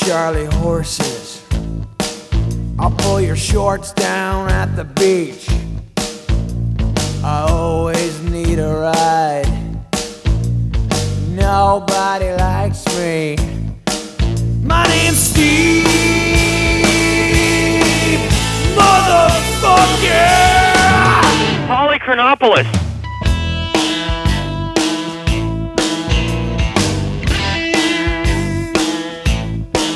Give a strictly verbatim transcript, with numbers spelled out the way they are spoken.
Charlie horses. I'll pull your shorts down at the beach. I always need a ride. Nobody likes me. My name's Steve, motherfucker! Polychronopoulos.